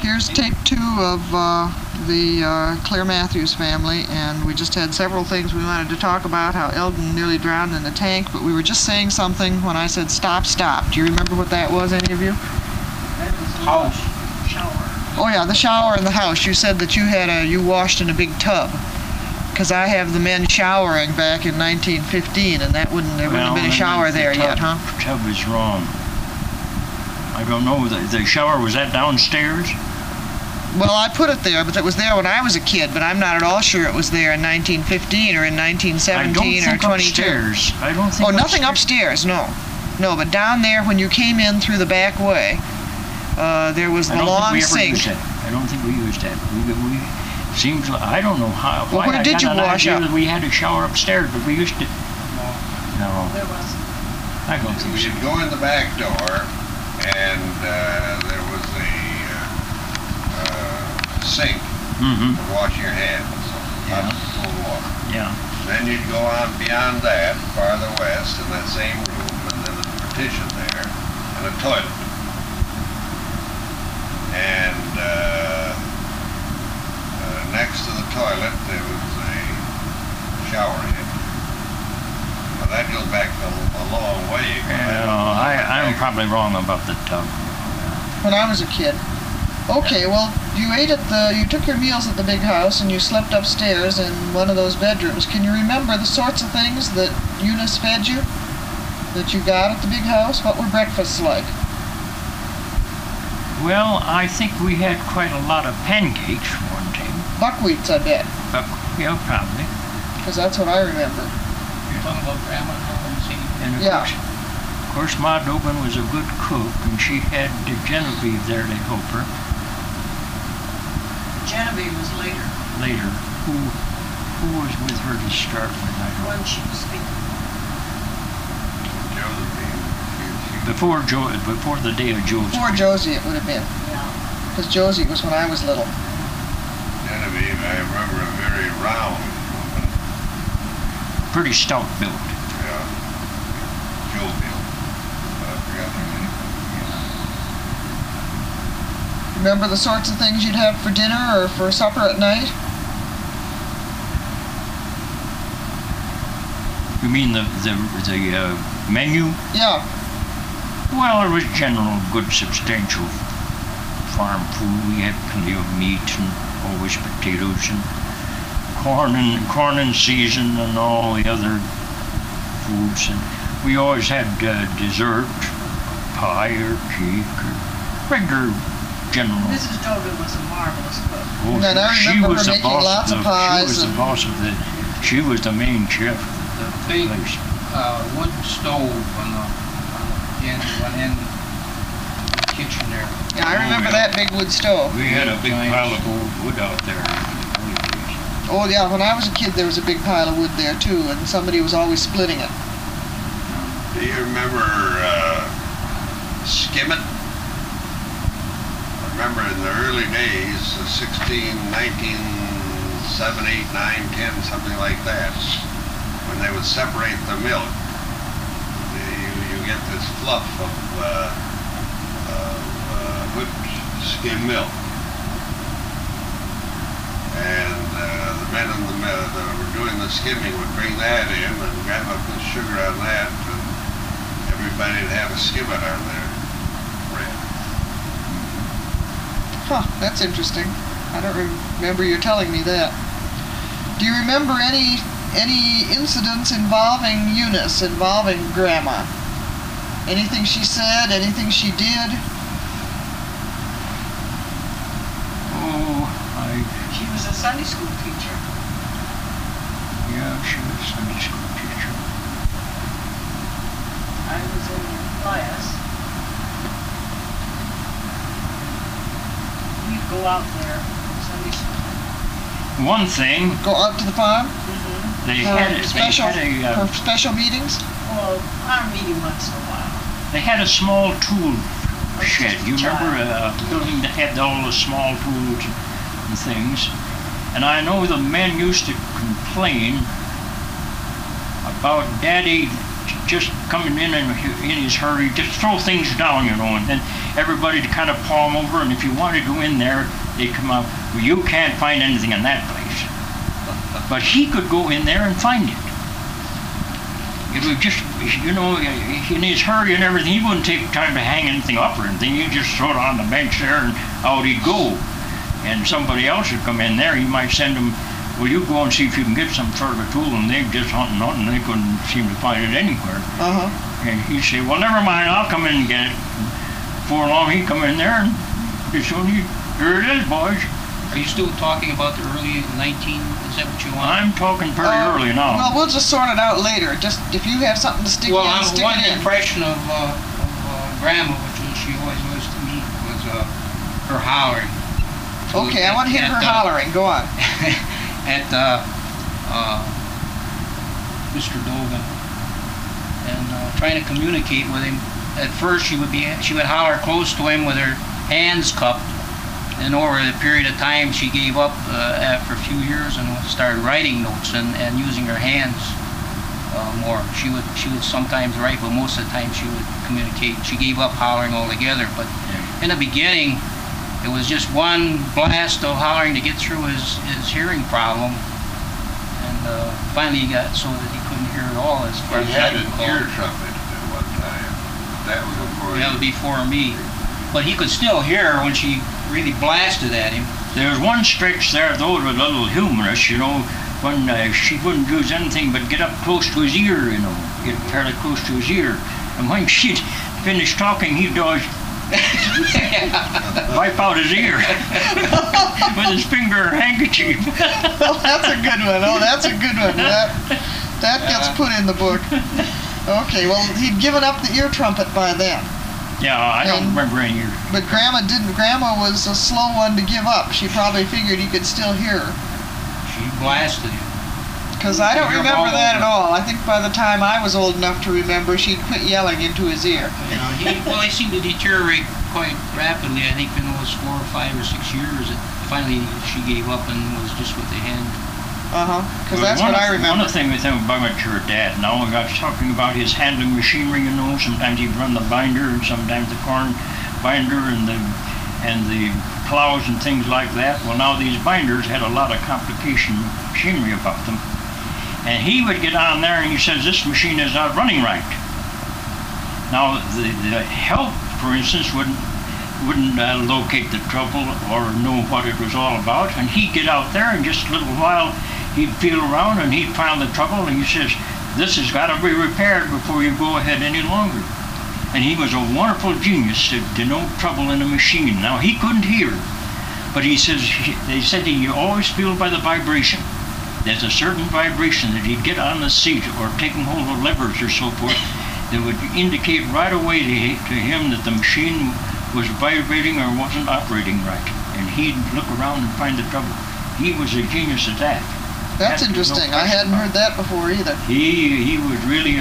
Here's tape 2 of the Claire Matthews family, and we just had several things we wanted to talk about, how Eldon nearly drowned in the tank, but we were just saying something when I said stop, stop. Do you remember what that was, any of you? That was the house. Shower. Oh yeah, the shower in the house. You said that you washed in a big tub. Because I have the men showering back in 1915, and there wouldn't have been a shower there yet, huh? The tub is wrong. I don't know, the shower, was that downstairs? Well, I put it there, but it was there when I was a kid, but I'm not at all sure it was there in 1915 or in 1917 or 22. Upstairs. I don't think Oh, nothing upstairs, no. No, but down there when you came in through the back way, there was the long sink. I don't think we used that. Seems like, I don't know how. Well, where did you wash up? We had a shower upstairs, but we used to. No. There wasn't. I don't think so. You'd go in the back door, and there was a sink to wash your hands, hot cold water. Yeah. Then you'd go on beyond that, farther west, in that same room, and then a partition there, and a toilet. And next to the toilet, there was a shower head. Well, that goes back a long way. I'm probably wrong about the tub. When I was a kid. Okay, well, you took your meals at the big house and you slept upstairs in one of those bedrooms. Can you remember the sorts of things that Eunice fed you? That you got at the big house? What were breakfasts like? Well, I think we had quite a lot of pancakes one day. Buckwheats, I bet. Yeah, probably. Because that's what I remember. You're talking about Grandma Dobin, And of course, Ma Dobin was a good cook, and she had Genevieve there to help her. Genevieve was later. Later. Who was with her to start with? When she was speaking. Before the day of Josie. Before Josie, it would have been. Yeah. Because Josie was when I was little. Genevieve, I remember, a very round woman. Pretty stout built. Yeah. Jovial. I forgot her name. Remember the sorts of things you'd have for dinner or for supper at night? You mean the menu? Yeah. Well, it was general, good, substantial farm food. We had plenty of meat and always potatoes and corn in season and all the other foods. And we always had dessert, pie or cake or regular general. Mrs. Dobin was a marvelous cook. Oh, And I she remember was her the making boss lots of pies. She was the main chef. The big wood stove on the end kitchen there. Yeah, I remember that big wood stove. We had a big pile of old wood out there. Oh yeah, when I was a kid there was a big pile of wood there too, and somebody was always splitting it. Do you remember Skimmit? I remember in the early days, 16, 19, 7, 8, 9, 10, something like that, when they would separate the milk, you get this fluff of whipped skim milk. And the men that were doing the skimming would bring that in and grab up the sugar on that, and everybody would have a skimmet on their bread. Huh, that's interesting. I don't remember you telling me that. Do you remember any incidents involving Eunice, involving Grandma? Anything she said, anything she did? Oh, She was a Sunday school teacher. Yeah, she was a Sunday school teacher. I was in class. We'd go out there Sunday school. One thing, Go out to the farm? they For had special meetings? Well, our meeting once in a while. they had a small tool shed. just a You remember child. a building that had all the small tools and things? And I know the men used to complain about Daddy just coming in his hurry, just throw things down, you know, and then everybody to kind of paw him over, and if you want to go in there, they come out, well, you can't find anything in that place. But he could go in there and find it. It was just, you know, in his hurry and everything, he wouldn't take time to hang anything up or anything. He'd just throw it on the bench there and out he'd go. And somebody else would come in there, he might send him, well, you go and see if you can get some sort of a tool, and they'd just hunting out and they couldn't seem to find it anywhere. And he'd say, well, never mind, I'll come in and get it. Before long, he'd come in there and as soon as here it is, boys. Are you still talking about the early is that what you want? I'm talking pretty early now. Well, we'll just sort it out later. Just if you have something to stick Well, in, stick one it in. impression of Grandma, which was, she always was to me, was her hollering. Okay, I want to hear her hollering. Go on. At Mr. Dogan, and trying to communicate with him. At first, she would holler close to him with her hands cupped, and over the period of time, she gave up after a few years and started writing notes and using her hands more. She would sometimes write, but most of the time she would communicate. She gave up hollering altogether. But in the beginning, it was just one blast of hollering to get through his hearing problem, and finally he got so that he couldn't hear at all. As far He as had an ear trumpet at one time. That was before. That was before me, but he could still hear her when she really blasted at him. There was one stretch there, though, it was a little humorous, you know, when she wouldn't do anything but get up close to his ear, you know, get fairly close to his ear. And when she'd finished talking, he'd always wipe out his ear with his finger or handkerchief. Oh, that's a good one. Oh, that's a good one. That gets put in the book. Okay, well, he'd given up the ear trumpet by then. Yeah, I don't remember any ear. But Grandma didn't. Grandma was a slow one to give up. She probably figured he could still hear her. She blasted him. Because I don't remember that at all. I think by the time I was old enough to remember, she'd quit yelling into his ear. You know, he seemed to deteriorate quite rapidly. I think in those 4 or 5 or 6 years, finally she gave up and was just with the hand. Because that's what I remember. One thing with him about your dad, now we got talking about his handling machinery, you know, sometimes he'd run the binder and sometimes the corn binder and the plows and things like that. Well, now these binders had a lot of complication machinery about them. And he would get on there and he says, this machine is not running right. Now, the help, for instance, wouldn't locate the trouble or know what it was all about. And he'd get out there and just a little while, he'd feel around and he'd find the trouble and he says, this has got to be repaired before you go ahead any longer. And he was a wonderful genius to know trouble in a machine. Now, he couldn't hear, but he says, they said he always feel by the vibration. There's a certain vibration that he'd get on the seat or taking hold of levers or so forth that would indicate right away to him that the machine was vibrating or wasn't operating right. And he'd look around and find the trouble. He was a genius at that. That's interesting. I hadn't heard that before either. He was really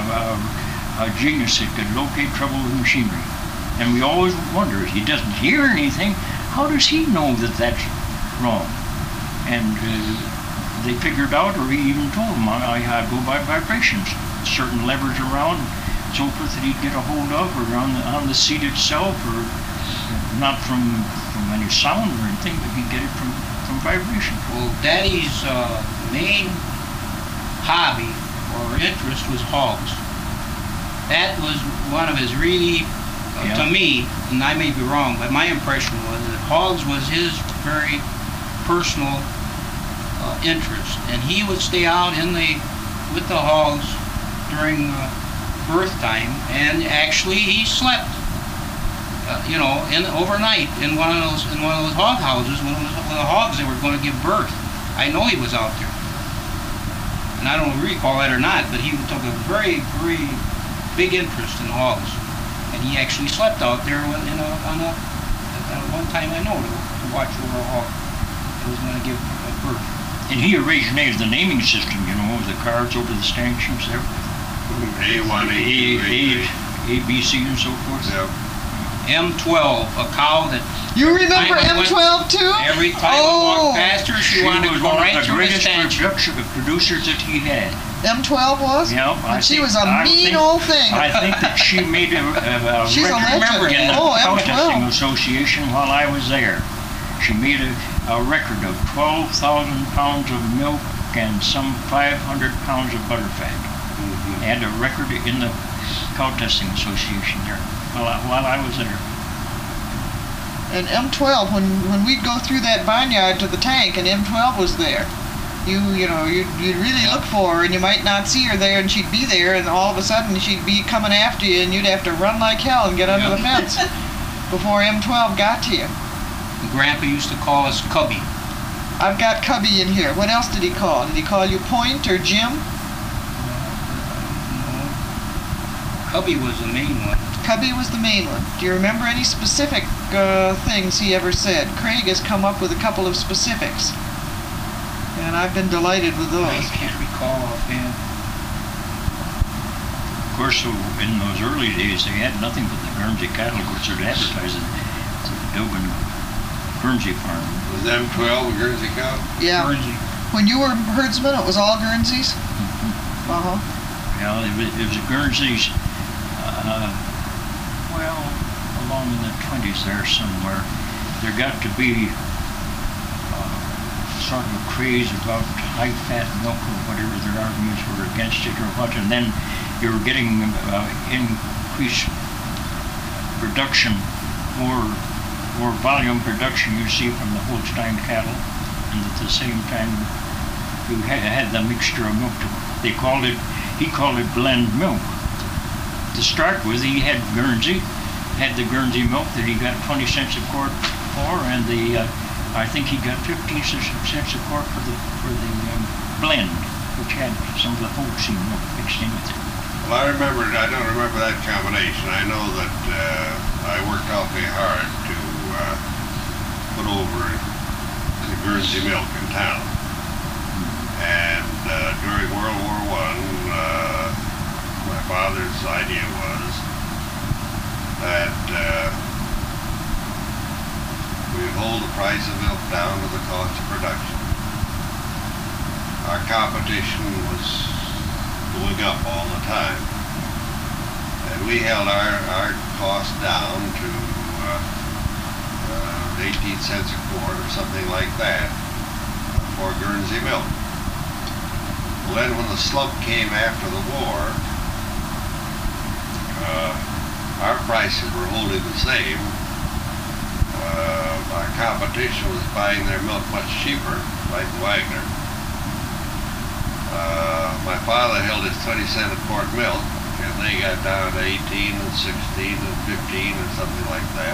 a genius that could locate trouble with machinery. And we always wonder, if he doesn't hear anything, how does he know that that's wrong? And they figured out, or he even told them, I go by vibrations. Certain levers around, so forth, that he'd get a hold of, or on the seat itself, or not from any sound or anything, but he'd get it from vibration. Well, Daddy's main hobby or interest was hogs. That was one of his really, to me, and I may be wrong, but my impression was that hogs was his very personal interest, and he would stay out with the hogs during birth time, and actually he slept, overnight in one of those hog houses, one of the hogs that were going to give birth. I know he was out there, and I don't recall that or not, but he took a very, very big interest in hogs, and he actually slept out there at one time I know to watch over a hog that was going to give birth. And he originated the naming system, the cards over the stanchions there. A1, A2, A, B, C, and so forth. Yep. M12, a cow that You remember I went- M12 too? every time I walked past her, she wanted to was go one right of the through the greatest stanchion. producers that he had. M12 was? Yeah, And she was a mean old thing. I think that she made a She's a record legend. in the Oh, Cow M12. Testing Association while I was there. She made a record of 12,000 pounds of milk and some 500 pounds of butterfat. And a record in the Cow Testing Association there while I was there. And M12, when we'd go through that barnyard to the tank and M12 was there, you'd really look for her and you might not see her there and she'd be there and all of a sudden she'd be coming after you and you'd have to run like hell and get under the fence before M12 got to you. Grandpa used to call us Cubby. I've got Cubby in here. What else did he call? Did he call you Point or Jim? Cubby was the main one. Cubby was the main one. Do you remember any specific things he ever said? Craig has come up with a couple of specifics. And I've been delighted with I those. can't recall offhand. Of course, in those early days, they had nothing but the Guernsey cattle. Of course, they're advertising the Dogan Guernsey farm. Was M12 a Guernsey cow? Yeah. Guernsey. When you were herdsman, it was all Guernseys? Uh-huh. Yeah, it was a Guernsey's, well, along in the 20s there somewhere. There got to be sort of a craze about high-fat milk or whatever their arguments were against it or what, and then you were getting increased production, more volume production you see from the Holstein cattle, and at the same time you had the mixture of milk. He called it blend milk. To start with, he had the Guernsey milk that he got 20 cents a quart for, and I think he got 15 cents a quart for the blend, which had some of the Holstein milk mixed in with it. Well, I don't remember that combination. I know that I worked awfully hard to put over the Guernsey milk in town. And during World War I, my father's idea was that we hold the price of milk down to the cost of production. Our competition was going up all the time, and we held our cost down to 18 cents a quart or something like that for Guernsey milk. Well, then when the slump came after the war, our prices were holding the same. Our competition was buying their milk much cheaper, like Wagner. My father held his 20-cent a quart milk, and they got down to 18 and 16 and 15 or something like that.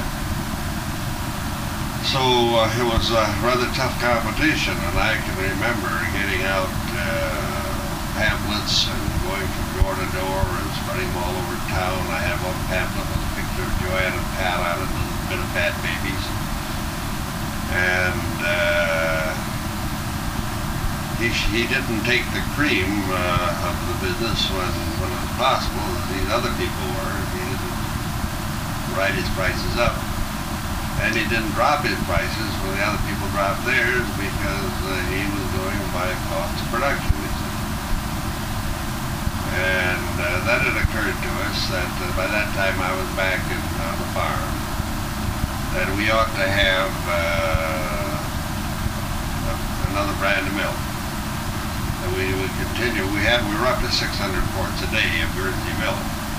So it was a rather tough competition, and I can remember getting out pamphlets and going from door to door and spreading them all over town. I had one pamphlet with a picture of Joanne and Pat on it, a little bit of fat babies. And he didn't take the cream of the business when it was possible, as these other people were. He didn't write his prices up. And he didn't drop his prices when the other people dropped theirs, because he was going by cost of production. And then it occurred to us that by that time I was back on the farm, that we ought to have another brand of milk. That we would continue. We were up to 600 quarts a day of Guernsey milk,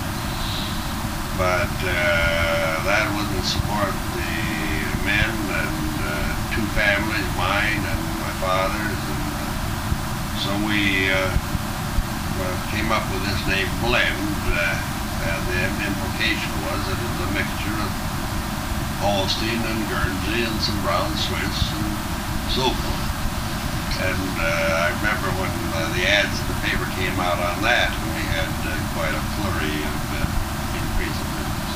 but that wouldn't support the men and two families, mine and my father's, and so we came up with this name blend, and the implication was that it was a mixture of Holstein and Guernsey and some brown Swiss and so forth. And I remember when the ads in the paper came out on that, and we had quite a flurry of increase in business.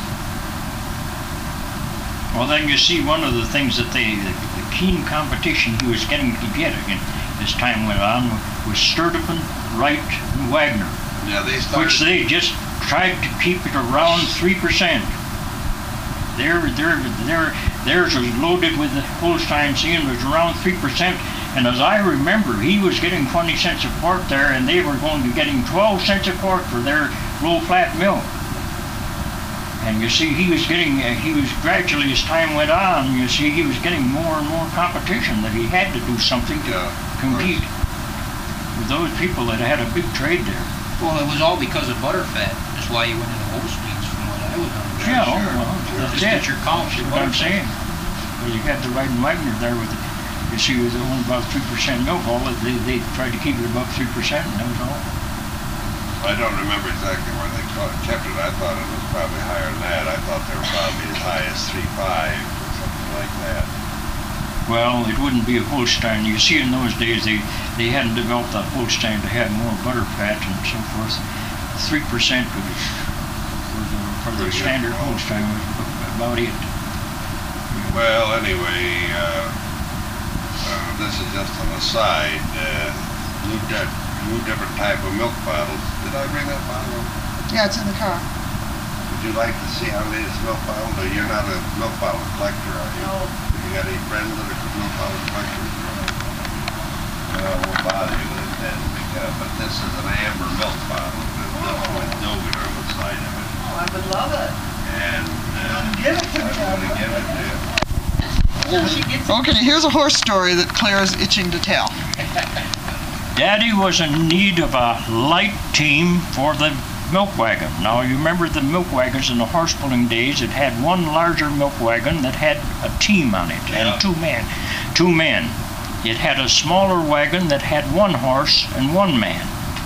Well, then you see one of the things that the keen competition he was getting to get again as time went on was Sturdivant, Wright, and Wagner. Yeah, they started. Which they just tried to keep it around 3%. theirs was loaded with the Holstein seam, was around 3%. And as I remember, he was getting 20 cents a quart there, and they were going to getting 12 cents a quart for their low flat milk. And you see, he was gradually, as time went on, you see, he was getting more and more competition, that he had to do something to compete with those people that had a big trade there. Well, it was all because of butterfat. That's why you went into Holsteins, from what I was understanding. Yeah, sure. well, that's Just get it. your counts, your That's what I'm butterfat. saying. Well, you got the right Wagner there with, you see, with only about 3% milk. They tried to keep it above 3%, and that was all. I don't remember exactly where they kept it. I thought it was probably higher than that. I thought they were probably as high as 3.5 or something like that. Well, it wouldn't be a Holstein. You see, in those days, they hadn't developed that Holstein to have more butter fat and so forth. 3% for the standard Holstein was about it. Well, anyway, this is just an aside. New different type of milk bottles. Did I bring that bottle? Yeah, it's in the car. Would you like to see our latest milk bottle? Or you're not a milk bottle collector, are you? No. Have you got any friends that are milk bottle collectors? Well, we'll bother you with it then. But this is an amber milk bottle with Dogan on the side of it. Oh, I would love it. And Give it to me, I'm going to give it to you. So she gets it. Okay, here's a horse story that Claire is itching to tell. Daddy was in need of a light team for the milk wagon. Now, you remember the milk wagons in the horse pulling days, it had one larger milk wagon that had a team on it, and two men. It had a smaller wagon that had one horse and one man.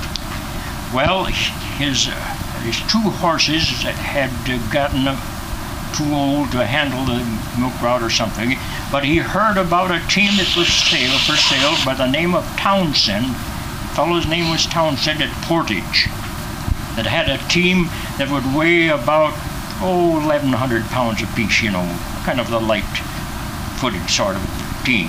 Well, his two horses had gotten too old to handle the milk route or something, but he heard about a team that was for sale by the name of Townsend. The fellow's name was Townsend at Portage, that had a team that would weigh about 1,100 pounds apiece, you know, kind of the light-footed sort of team.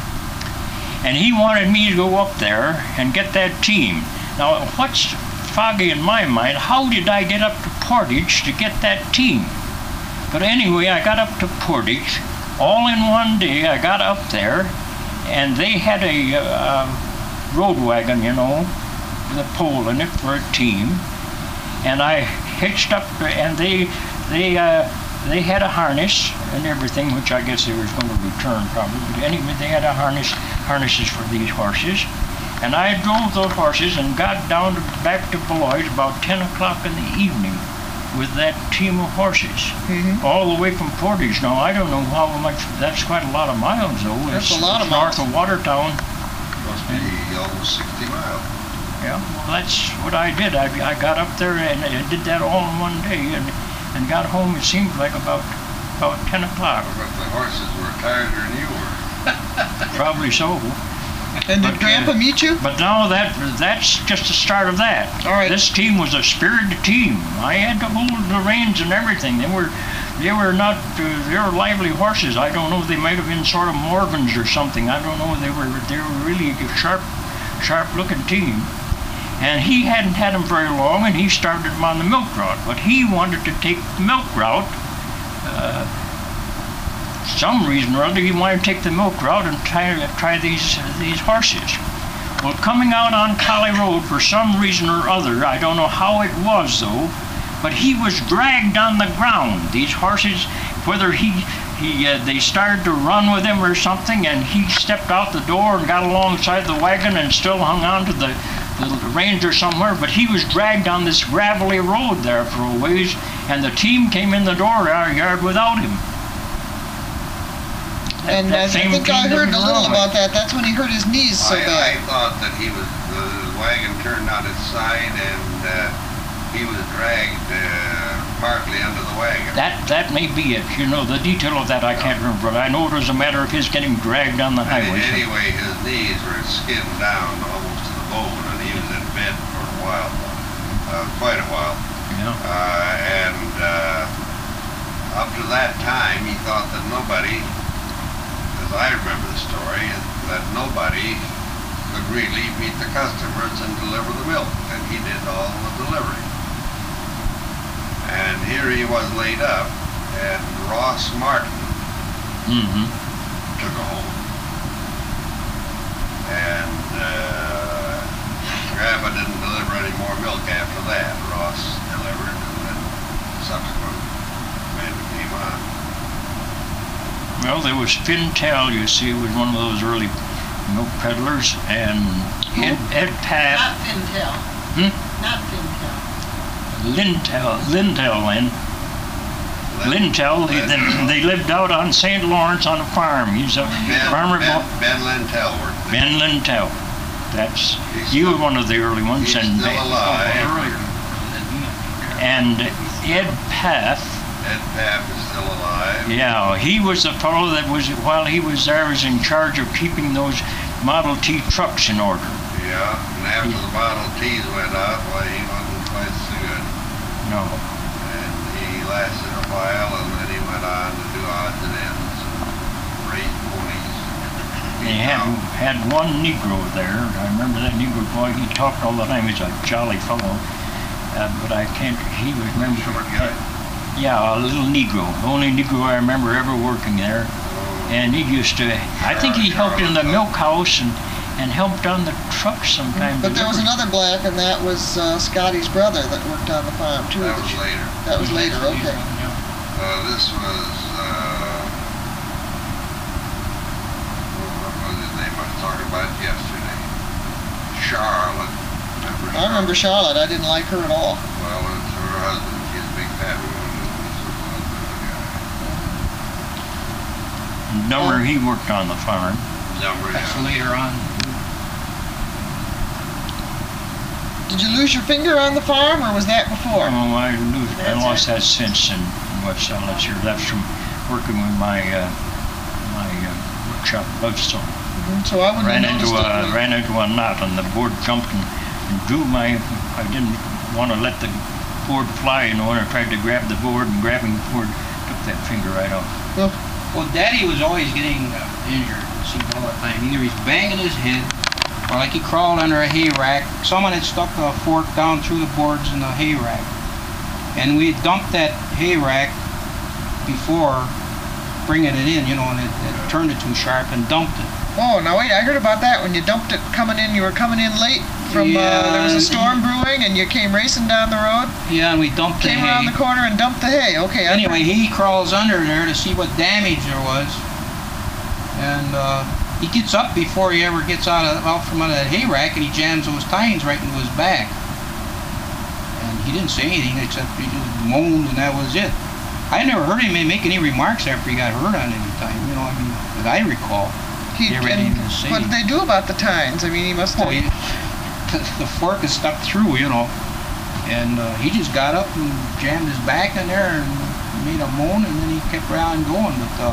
And he wanted me to go up there and get that team. Now, what's foggy in my mind, how did I get up to Portage to get that team? But anyway, I got up to Portage, all in one day. I got up there, and they had a road wagon, you know, with a pole in it for a team. And I hitched up, and they had a harness and everything, which I guess they were going to return probably. But anyway, they had harnesses for these horses. And I drove those horses and got down back to Beloit about 10 o'clock in the evening with that team of horses, all the way from Portage. Now, I don't know how much, that's quite a lot of miles, though. That's a lot of north miles. of Watertown. Must be almost 60 miles. Yeah, well, that's what I did. I got up there and I did that all in one day, and got home, it seemed like about 10 o'clock. But the horses were tireder than you were. Probably so. And did But, Grandpa meet you? But now that's just the start of that. All right. This team was a spirited team. I had to hold the reins and everything. They were lively horses. I don't know, they might have been sort of Morgans or something. I don't know. They were really a sharp looking team. And he hadn't had them very long, and he started them on the milk route. But he wanted to take the milk route. Some reason or other, he wanted to take the milk route and try these horses. Well, coming out on Collie Road, for some reason or other, I don't know how it was though, but he was dragged on the ground. These horses, whether they started to run with him or something, and he stepped out the door and got alongside the wagon and still hung on to the reins or somewhere, but he was dragged on this gravelly road there for a ways, and the team came in the dooryard without him. And I think I heard a little about that. That's when he hurt his knees so I bad. thought that the wagon turned on its side and he was dragged partly under the wagon. That may be it. You know, the detail of that I can't remember, but I know it was a matter of his getting dragged on the highway. Anyway, his knees were skinned down almost to the bone, and he was in bed for a while, quite a while. Yeah. And up to that time, he thought that nobody, as I remember the story, that nobody could really meet the customers and deliver the milk, and he did all the delivery. And here he was laid up, and Ross Martin Mm-hmm. took a hold. And Grandpa didn't deliver any more milk after that. Ross delivered, and then subsequent men came on. Well, there was Fintel, you see, was one of those early milk peddlers, and Ed Path, Not Fintel. Hmm? Not Fintel. Lintel, they lived out on St. Lawrence on a farm. He's a farmer. Ben Lintel worked there. Ben Lintel. That's, He's you still- were one of the early ones. He's And still alive. And Ed Path, Ed Papp is still alive. yeah, he was the fellow that was, while he was there, was in charge of keeping those Model T trucks in order. Yeah, and after the Model Ts went out, well, he wasn't quite so good. No. And he lasted a while, and then he went on to do odds and ends and raise ponies. They had one Negro there. I remember that Negro boy. He talked all the time. He's a jolly fellow. But I can't. He was remember. Short guy. Yeah, a little Negro. The only Negro I remember ever working there. And he used to. I think he helped in the milk house and helped on the trucks sometimes. But there was another black, and that was Scotty's brother that worked on the farm too. That was later. That was later. Okay. This was, what was his name? I was talking about it yesterday. Charlotte. I remember Charlotte. I didn't like her at all. Well, it's her husband. She's a big fat woman. This was the husband of the guy. Number he worked on the farm. Number, That's yeah. later on. Did you lose your finger on the farm, or was that before? Oh, I lost that since in West Allis here. That's from working with my workshop Budstone. So I wouldn't Ran have into noticed it. ran into a knot, and the board jumped and drew my. I didn't want to let the board fly, and I tried to grab the board, and grabbing the board took that finger right off. Well, Daddy was always getting injured, it seemed all the time. Either he's banging his head, or like he crawled under a hay rack. Someone had stuck a fork down through the boards in the hay rack. And we dumped that hay rack before bringing it in, and it turned it too sharp and dumped it. Oh, now wait, I heard about that when you dumped it coming in. You were coming in late from, Yeah, there was a storm brewing, and you came racing down the road, Yeah, and we dumped the came around hay. the corner and dumped the hay. Okay, Anyway, he crawls under there to see what damage there was. And he gets up before he ever gets out from under that hay rack, and he jams those tines right into his back. And he didn't say anything except he just moaned, and that was it. I never heard him make any remarks after he got hurt on any time, that I recall. He, They ready to say. what did they do about the tines? I mean, he must have... Oh, the fork is stuck through, and he just got up and jammed his back in there and made a moan, and then he kept around going. But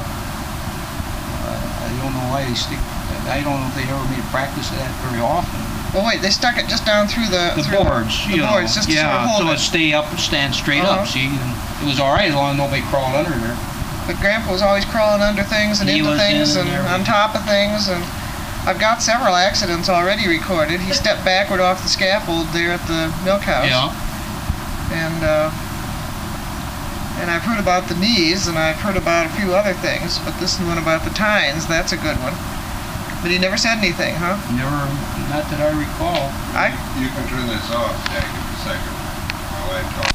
I don't know why they stick. I don't know if they ever made practice of that very often. Oh wait, they stuck it just down through the boards, the boards, just to sort of hold so it. it stay up, stand straight up. See, and it was all right as long as nobody crawled under there. But Grandpa was always crawling under things and He into was things in and there. on top of things, and I've got several accidents already recorded. He stepped backward off the scaffold there at the milk house. Yeah. And I've heard about the knees, and I've heard about a few other things, but this one about the tines, that's a good one. But he never said anything, huh? Never, not that I recall. You can turn this off, Jack, in a second while I talk.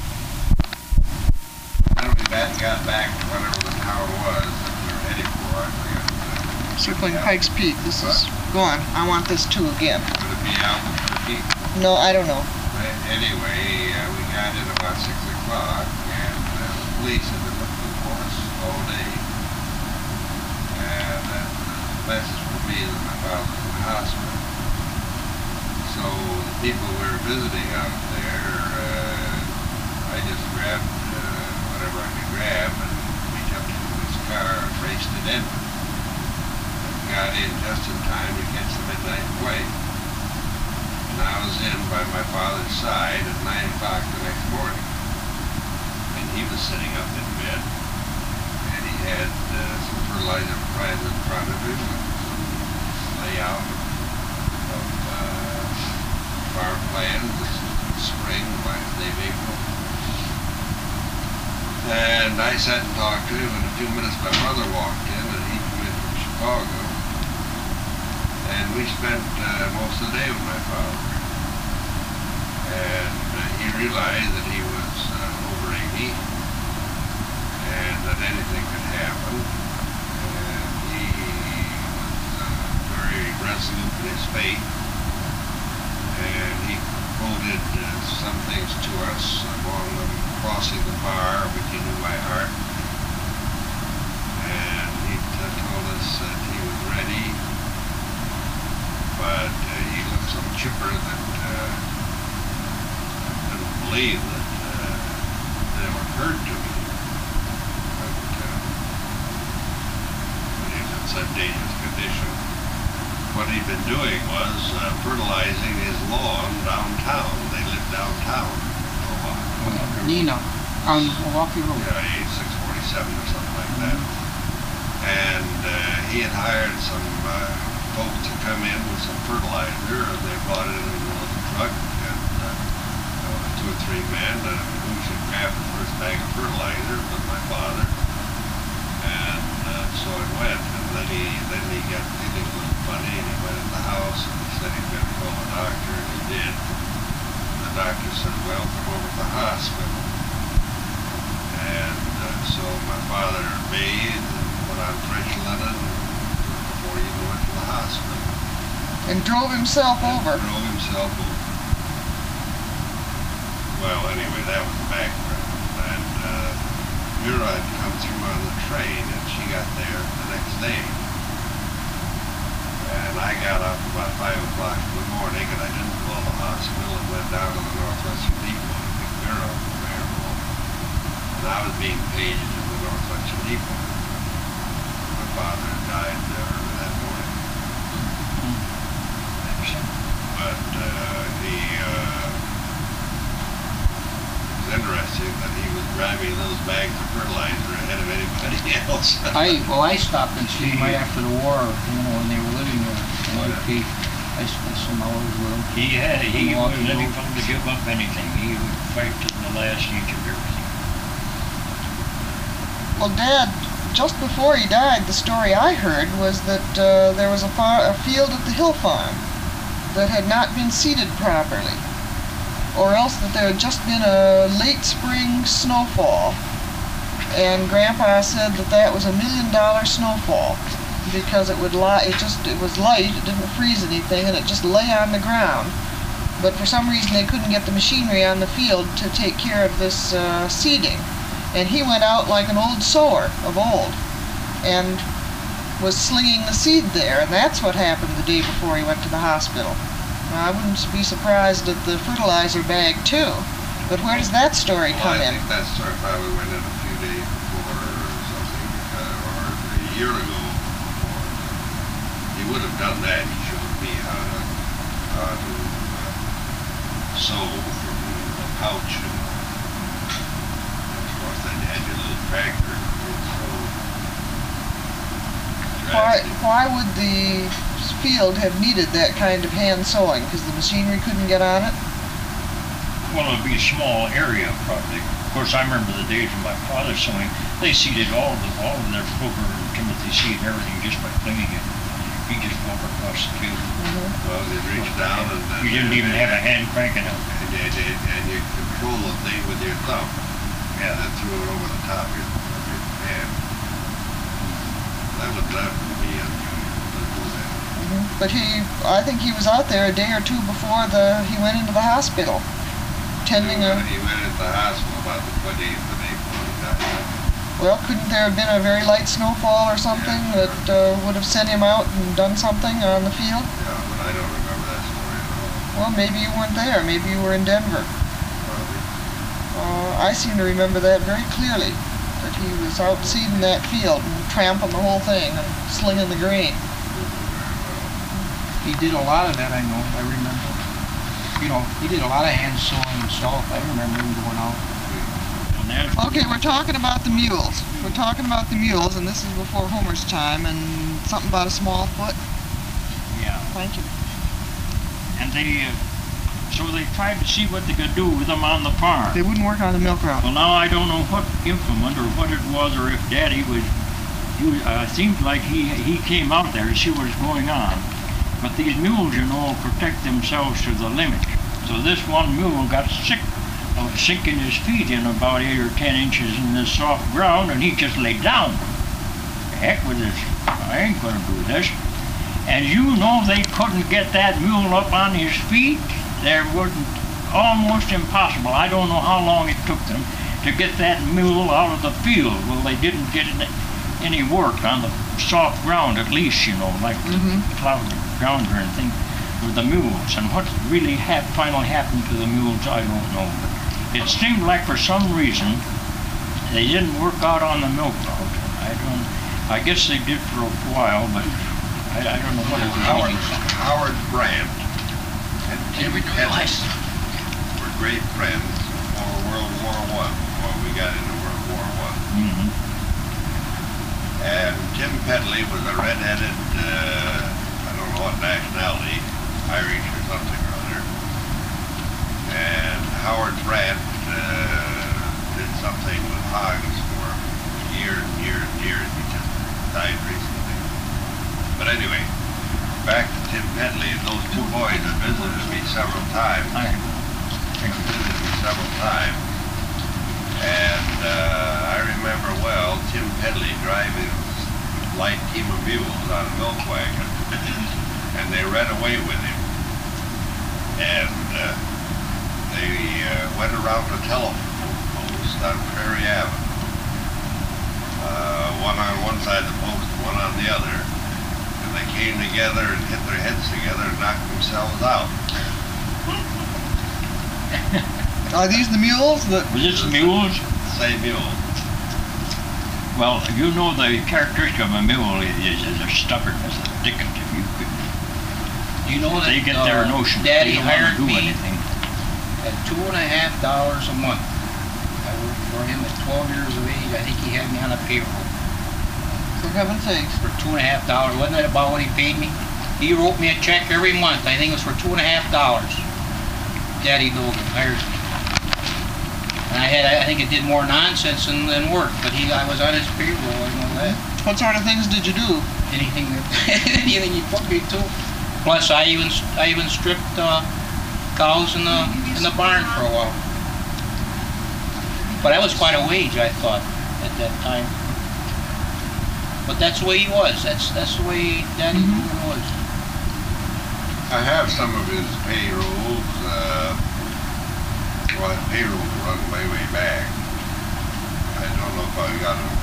When we got back to whatever the town was that we were heading for, I forget. Circling Pikes Peak. This is... Go on. I want this too again. Would it be Albuquerque? No, I don't know. Anyway, we got in about 6 o'clock, and the police had been looking for us all day. And the message would be that my father was in the hospital. So the people we were visiting out there, I just grabbed whatever I could grab, and we jumped into his car and raced it in. And got in just in time to catch the midnight flight. And I was in by my father's side at 9 o'clock the next morning. And he was sitting up in bed, and he had some fertilizer plants in front of him, and some layout of farm plans this spring, last day of April. And And I sat and talked to him. In a few minutes, my brother walked in, and he came in from Chicago. And we spent most of the day with my father. And he realized that he was over 80, and that anything could happen. And he was very resolute in his faith. And he quoted some things to us, among them Crossing the Bar, which he knew by heart. And he told us that he was ready, but he looked so chipper that I couldn't believe that it ever occurred to me. But he was in such dangerous condition. What he'd been doing was fertilizing his lawn downtown. They lived downtown for a while. Nina, on Milwaukee Road. Yeah, 647 or something like that. And he had hired some folks to come in with some fertilizer, and they brought it in a little truck, and 2 or 3 men, who should grab the first bag of fertilizer was my father. And so it went, and then he got feeling a little funny, and he went in the house, and he said he'd better call the doctor, and he did. And the doctor said, well, come over to the hospital. And so my father bathed and put on fresh linen before he went to the hospital. And drove himself over. Drove himself over. Well, anyway, that was the background. And Mira had come through on the train, and she got there the next day. And I got up about 5 o'clock in the morning, and I didn't call the hospital and went down to the Northwestern Depot to pick Mira up from there home. And I was being paged to the Northwestern Depot. My father had died early that morning. But it was interesting that he was grabbing those bags of fertilizer ahead of anybody else. I stopped and seen right after the war, when they were living there. And I spent some hours with him. He wasn't anyone to give up anything. He would fight to the last inch of everything. Well, Dad, just before he died, the story I heard was that there was a field at the Hill Farm that had not been seeded properly, or else that there had just been a late spring snowfall. And Grandpa said that was $1 million snowfall, because it was light, it didn't freeze anything, and it just lay on the ground. But for some reason they couldn't get the machinery on the field to take care of this seeding. And he went out like an old sower of old, and was slinging the seed there, and that's what happened the day before he went to the hospital. Now, I wouldn't be surprised at the fertilizer bag too, but where does that story come in? I think that story probably went in a few days before or something, or a year ago before. He would have done that. He showed me how to sew from a pouch, and of course then you had your little tractor and sew. Why would the field have needed that kind of hand sewing? Because the machinery couldn't get on it? Well, it would be a small area, probably. Of course, I remember the days when my father sewing. They seeded all of their clover and timothy seed and everything just by flinging it. He just walked across the field. Well, they'd reach down and then... You didn't even have a hand cranking it. And you control the thing with your thumb. Yeah. And then threw it over the top of your hand. That would be unusual to do that. But I think he was out there a day or two before he went into the hospital, tending He went into the hospital about the 20th of April and he died. Well, couldn't there have been a very light snowfall or something that would have sent him out and done something on the field? Yeah, but I don't remember that story at all. Well, maybe you weren't there. Maybe you were in Denver. Probably. I seem to remember that very clearly, that he was out seeding that field and tramping the whole thing and slinging the grain. He did a lot of that, I know. I remember. He did a lot of hand sewing himself. I remember him going out. Okay, we're talking about the mules. We're talking about the mules, and this is before Homer's time, and something about a small foot. Yeah. Thank you. And they So they tried to see what they could do with them on the farm. They wouldn't work on the milk route. Well, now I don't know what implement or what it was, or if Daddy was. Seemed like he came out there to see what was going on. But these mules, you know, protect themselves to the limit. So this one mule got sick of sinking his feet in about 8 or 10 inches in this soft ground, and he just laid down. Heck with this, I ain't gonna do this. And you know they couldn't get that mule up on his feet. There wasn't, almost impossible. I don't know how long it took them to get that mule out of the field. Well, they didn't get any work on the soft ground, at least, you know, like the plowed ground or anything with the mules. And what really finally happened to the mules, I don't know. But it seemed like for some reason they didn't work out on the milk route. I guess they did for a while, but I don't know what it was. Howard Brandt and Tim Petty were great friends before World War I, before we got into World War I. Mm-hmm. And Tim Pedley was a red-headed, I don't know what nationality, Irish or something or other. And Howard Brandt did something with hogs for years and years and years. He just died recently. But anyway, back to Tim Pedley. Those two boys have visited me several times. And I remember well Tim Pedley driving a light team of mules on a milk wagon, and they ran away with him. And they went around the telephone post on Prairie Avenue. One on one side of the post, one on the other. And they came together and hit their heads together and knocked themselves out. Are these the mules that... Was this mules? Same mule. Well, you know the characteristic of a mule is their stubbornness, the dickens. If you could, You know that they get their notion. Daddy They don't want hired to do me anything. at $2.50 a month. I worked for him at 12 years of age. I think he had me on a payroll For heaven's sakes. for $2.50. Wasn't that about what he paid me? He wrote me a check every month. I think it was for $2.50. Daddy Logan hired me. And I think it did more nonsense than work, but I was on his payroll, I know that. What sort of things did you do? Anything he put me to. Plus, I even stripped cows in the barn for a while. But that was quite a wage, I thought, at that time. But that's the way he was. That's the way Daddy Logan was. I have some of his payrolls. Well, that payroll run way back. I don't know if I got it.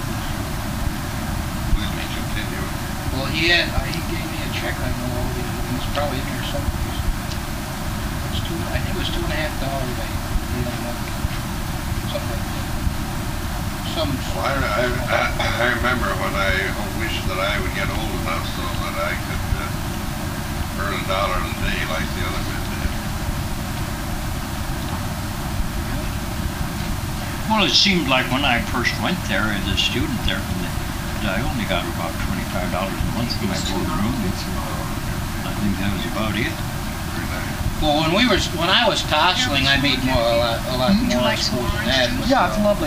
Let me continue. Well, he gave me a check. I know it was probably in there someplace. I think it was $2.50. Something like that. Well, I remember when I wished that I would get old enough so that I could earn $1 a day like the other men did. Well, it seemed like when I first went there as a student there, I only got about $25 a month for my board room. I think that was about it. Well, when I was tossling, I made a lot more than that. Yeah, it's lovely.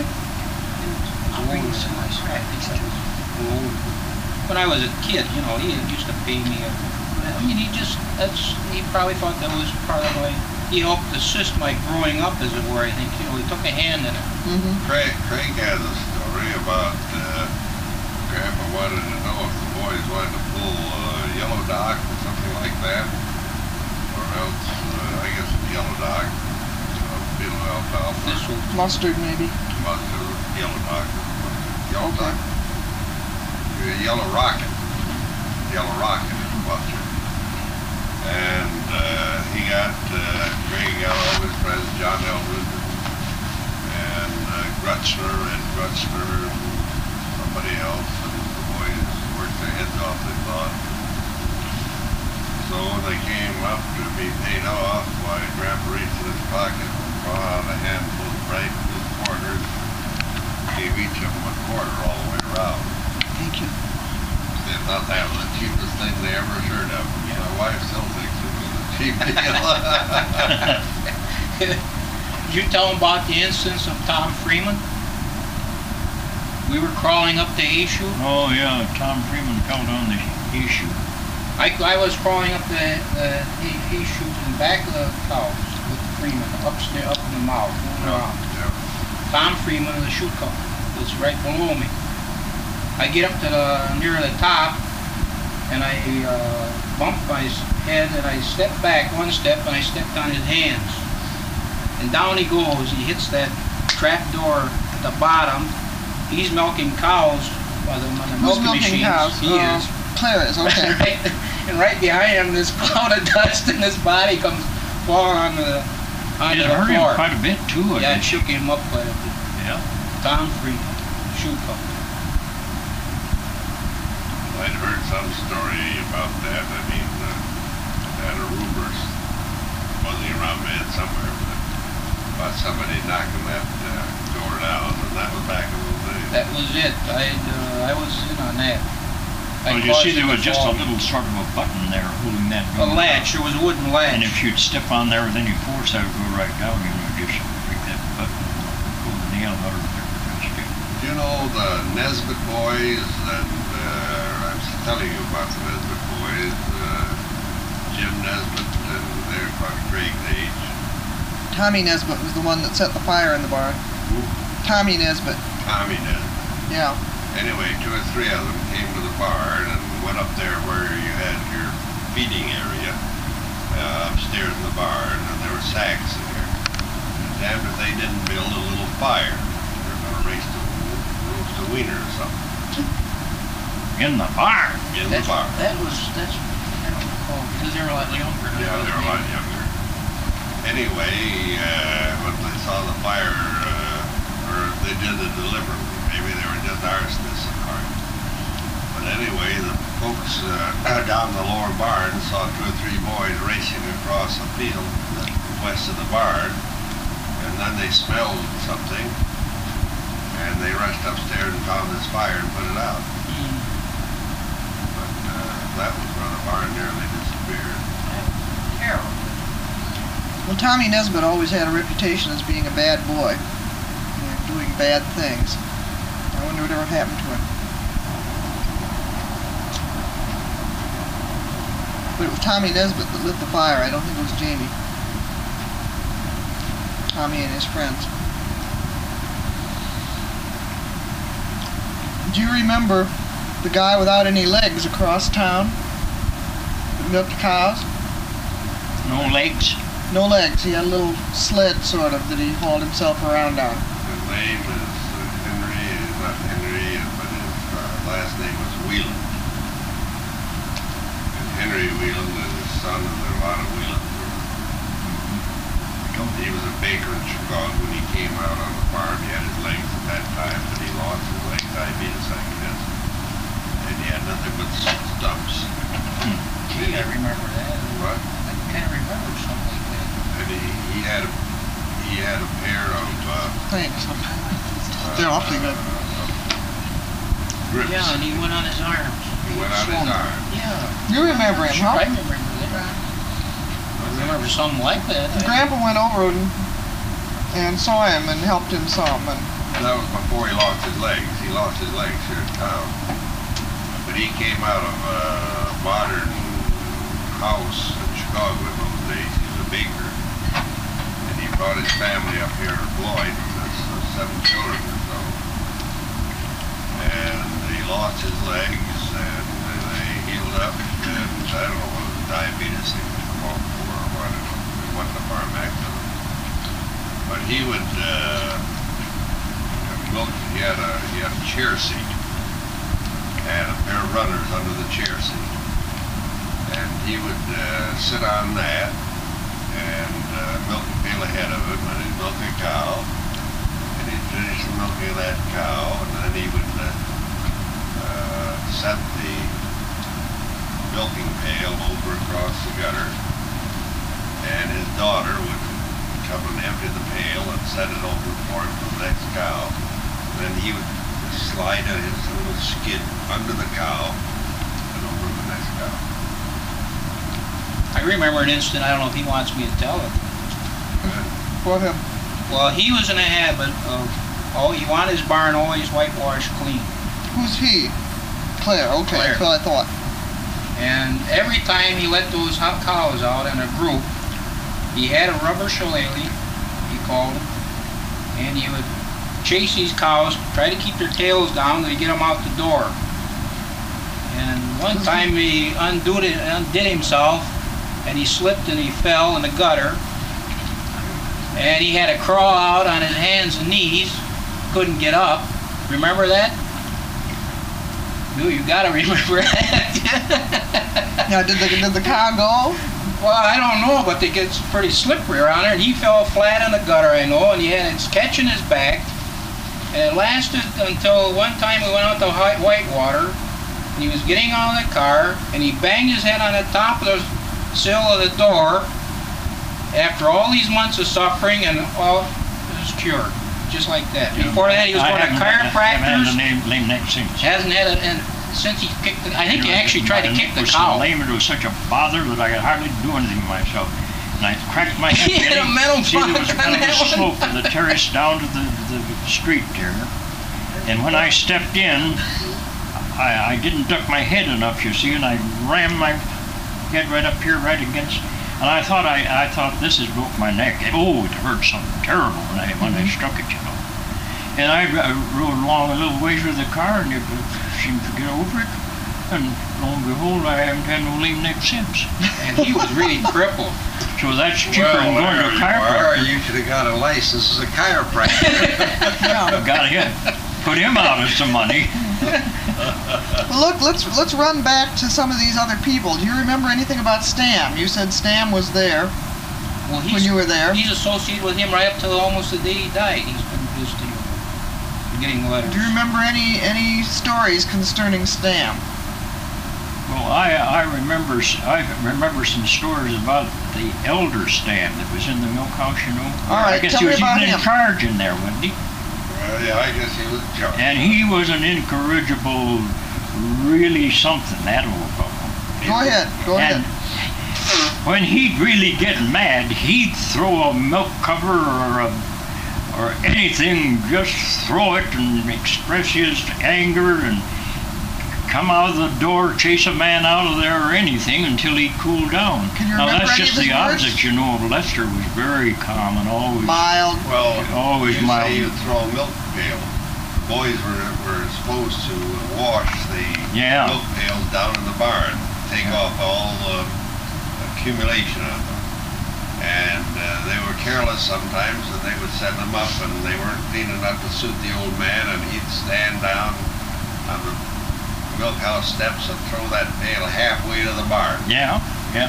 When I was a kid, you know, he used to pay me. I mean, he probably thought that was part of he helped assist my growing up, as it were. I think, you know, he took a hand in it. Craig has a story about Grandpa wanted to know if the boys wanted to pull yellow dock or something like that, or else I guess yellow dock, alfalfa. Mustard, maybe. Mustard, yellow dock, dock, yellow rocket is mustard. And Craig got all his friends, John Elwood and Grutzner and somebody else, and the boys worked their heads off, they thought. So when they came up to be paid off, why Grandpa reached in his pocket and brought out a handful of bright blue quarters, gave each of them a quarter all the way around. Thank you. They thought that was the cheapest thing they ever heard of. My wife still thinks it was the Cheap deal. Did you tell him about the instance of Tom Freeman? We were crawling up the issue. Oh yeah, Tom Freeman fell down the issue. I was crawling up the issue in the back of the house with Freeman upstairs, up in the mouth, moving around. Yeah. Tom Freeman of the shoe company was right below me. I get up to near the top, and I bumped my head, and I stepped back one step, and I stepped on his hands. And down he goes. He hits that trap door at the bottom. He's milking cows by the Who's milking milking machines. cows? He is. Claire is, okay. And right behind him, this cloud of dust, and his body comes falling onto the It hurt him floor. quite a bit too. I Yeah, it think. shook him up quite a bit. Yeah. Tom Freeman, shoe company. I'd heard some story about that. I mean, that a rumors buzzing around my head somewhere, but about somebody knocking that door down, and that was back in those days. That was it. I was in on that. I Well, you caused see, there him was to just a fall. little sort of a button there holding that A door latch. down. There was a wooden latch. And if you'd step on there, then you force that to go right down. You know, just break that button, pull the nail out of there. You know the Nesbitt boys, and I was telling you about the Nesbitt boys, Jim Nesbitt, and they're about Greg's age. Tommy Nesbitt was the one that set the fire in the barn. Who? Tommy Nesbitt. Tommy Nesbitt. Yeah. Anyway, 2 or 3 of them came to the barn and went up there where you had your feeding area upstairs in the barn, and there were sacks in there. And damned if they didn't build a little fire. They were going to roast a wiener or something In the barn. in the barn. That's, I don't recall, because they were a lot younger. Yeah, they were a lot younger. Anyway, when they saw the fire, or they did it deliberately, maybe they were just arsonists at heart. But anyway, the folks down the lower barn saw 2 or 3 boys racing across a field west of the barn, and then they smelled something, and they rushed upstairs and found this fire and put it out. But that was when the barn nearly disappeared. Terrible. Well, Tommy Nesbitt always had a reputation as being a bad boy, you know, doing bad things. I wonder whatever happened to him. But it was Tommy Nesbitt that lit the fire. I don't think it was Jamie. Tommy and his friends. Do you remember the guy without any legs across town that milked cows? No legs. No legs. He had a little sled, sort of, that he hauled himself around on. His name is not Henry, but his last name was Whelan. And Henry Whelan is the son of a lot of Whelan. He was a baker in Chicago when he came out on the farm. He had his legs at that time, but he lost his legs, diabetes, I guess. And he had nothing but stumps. Gee, I remember that. What? I kind of remember something like that. And he had a pair of Thanks. They're awfully good. grips. Yeah, and he went on his arms. He went on his arm. Yeah. You remember him, Sure, huh? I remember that. I remember something like that. Grandpa went over and saw him and helped him some. And That was before he lost his legs. He lost his legs here in town. But he came out of a modern house in Chicago in those days. He was a baker. And he brought his family up here to Floyd with his 7 children or so. And he lost his legs and they healed up. And I don't know what the diabetes thing was called for or what. It wasn't a farm accident. But he would milk. He had a chair seat. Had a pair of runners under the chair seat. And he would sit on that and milk a pail ahead of him, and he'd milk a cow. And he'd finish the milking of that cow, and then he would set the milking pail over across the gutter. And his daughter would come and empty the pail and set it over for him for the next cow. And then he would slide his little skid under the cow and over the next cow. I remember an incident. I don't know if he wants me to tell it. Go ahead. Well, he was in a habit of, he wanted his barn always whitewashed clean. Who's he? Claire. Okay, Claire. that's what I thought. And every time he let those cows out in a group, he had a rubber shillelagh, he called them, and he would chase these cows, try to keep their tails down, and get them out the door. And one time he undid himself, and he slipped and he fell in the gutter, and he had to crawl out on his hands and knees, couldn't get up. Remember that? No, you gotta remember that. Now, did the car go? Well, I don't know, but it gets pretty slippery around there, and he fell flat in the gutter, I know, and he had it catching his back, and it lasted until one time we went out to Whitewater, and he was getting out of the car, and he banged his head on the top of the sill of the door. After all these months of suffering, and well, it was cured, just like that. Before that, he was going to chiropractors. Hasn't had it, and since he kicked the, I think he actually tried to kick the cow. It was such a bother that I could hardly do anything myself. And I cracked my head. He had a mental there was block on kind of that a one. slope of the terrace down to the street there. And when I stepped in, I didn't duck my head enough, you see, and I rammed my head right up here, right against. And I thought this has broke my neck. Oh, it hurt something terrible when I struck it, you know. And I rode along a little ways with the car, and it seemed to get over it. And lo and behold, I haven't had no lame neck since. And he was really crippled. So that's cheaper than going to a chiropractor. You should have got a license as a chiropractor. Got him. Put him out of some money. Well, look, let's run back to some of these other people. Do you remember anything about Stam? You said Stam was there when you were there. He's associated with him right up till almost the day he died. He's been visiting, getting letters. Do you remember any stories concerning Stam? Well, I remember some stories about the elder Stam that was in the milk house, you know. All right, I guess tell he me was about even in him. charge in there, wasn't he? Yeah, I guess he was in charge. And he was an incorrigible, really something, that old fellow. Go ahead. And when he'd really get mad, he'd throw a milk cover or anything, just throw it and express his anger and come out of the door, chase a man out of there or anything until he cooled down. Can you Now remember that's any just of his the words? opposite, you know. Lester was very calm and always Mild. Well, always you mild. say you throw a milk pail. The boys were supposed to wash the milk pails down in the barn, take off all the accumulation of them. And they were careless sometimes, and they would send them up, and they weren't clean enough to suit the old man, and he'd stand down on the milk house steps and throw that pail halfway to the barn. Yeah.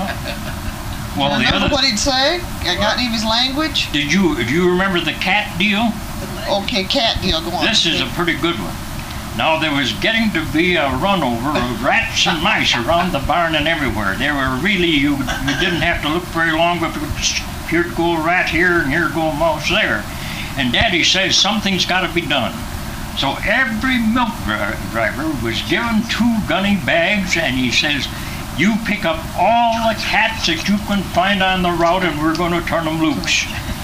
Well, Do you the remember other. what he'd say? Got any of his language? Do you remember the cat deal? Okay, cat deal. Go on. This is a pretty good one. Now, there was getting to be a runover of rats and mice around the barn and everywhere. They were really, you didn't have to look very long, but here'd go a rat here and here'd go a mouse there. And Daddy says something's got to be done. So every milk driver was given 2 gunny bags, and he says, you pick up all the cats that you can find on the route, and we're going to turn them loose.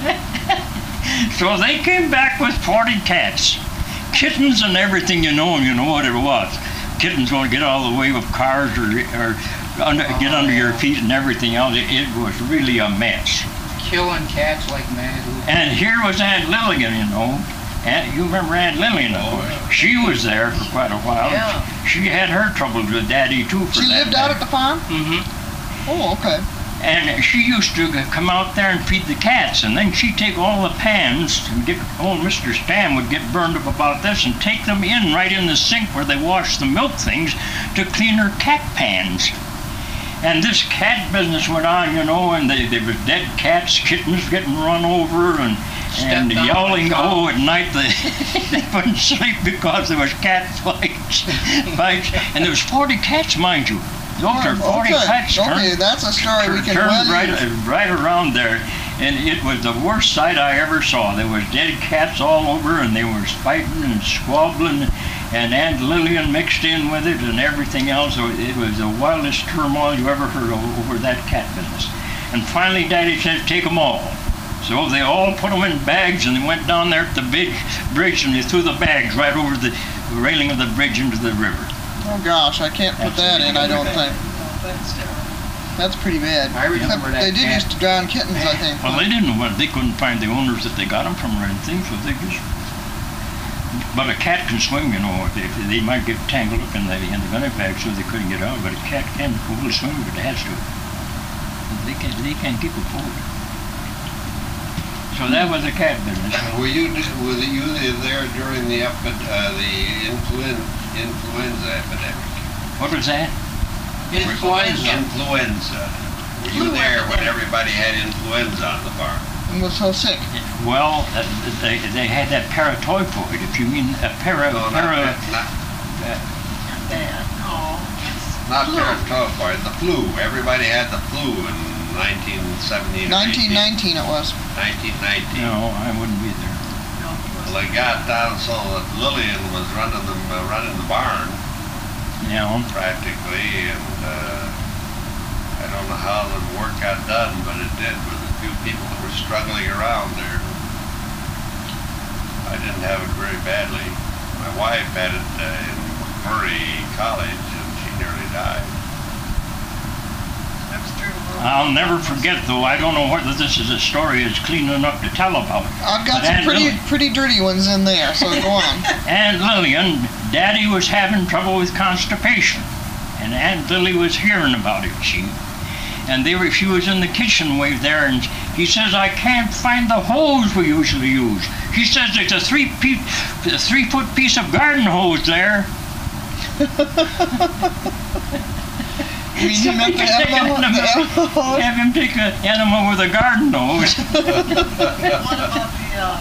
So they came back with 40 cats. Kittens and everything, you know what it was. Kittens won't get out of the way of cars or get under your feet and everything else. It was really a mess. Killing cats like mad. And here was Aunt Lillian, you know. You remember Aunt Lillian, of course. She was there for quite a while. Yeah. She had her troubles with Daddy, too, for She that lived out matter. at the farm? Mm-hmm. Oh, okay. And she used to come out there and feed the cats, and then she'd take all the pans, and old Mr. Stam would get burned up about this, and take them right in the sink where they wash the milk things to clean her cat pans. And this cat business went on, you know, and there was dead cats, kittens getting run over, and yelling. Oh, at night they couldn't sleep because there was cat fights. And there was 40 cats, mind you. Those are 40 cats Okay, that's a story we can turned well use. right around there. And it was the worst sight I ever saw. There was dead cats all over, and they were fighting and squabbling. and Aunt Lillian mixed in with it and everything else. So it was the wildest turmoil you ever heard of over that cat business. And finally, Daddy said, take them all. So they all put them in bags, and they went down there at the big bridge, and they threw the bags right over the railing of the bridge into the river. Oh gosh, I can't put that in, I don't think. No, that's terrible. That's pretty bad. I remember that They did cat. used to drown kittens, I think. Well, they didn't want, they couldn't find the owners that they got them from or anything, so they just. But a cat can swim, you know. They might get tangled up in the gunny bag, so they couldn't get out. But a cat can will swim if it has to. They can't keep afloat. So that was the cat business. Were you there during the influenza epidemic? What was that? Influenza. Influenza. Were you there when everybody had influenza on the farm? And was so sick. Well, they had that paratyphoid. If you mean a No, Bad. No. not Flu. paratyphoid, the flu. Everybody had the flu in 1917 or 1919 it was. 1919. no, I wouldn't be there. No. Well, it got down so that Lillian was running the barn Yeah. practically, and I don't know how the work got done, but it did with a few people that were struggling around there. I didn't have it very badly. My wife had it in Murray College, and she nearly died. That's true. I'll never forget, though. I don't know whether this is a story that's clean enough to tell about. I've got But some Aunt Lillian- pretty dirty ones in there, so go on. Aunt Lillian, Daddy was having trouble with constipation, and Aunt Lily was hearing about it, and she was in the kitchen way there, and he says, I can't find the hose we usually use. He says there's a 3-foot piece of garden hose there. You mean he meant the animal hose? Have him take an animal with a garden hose. What about the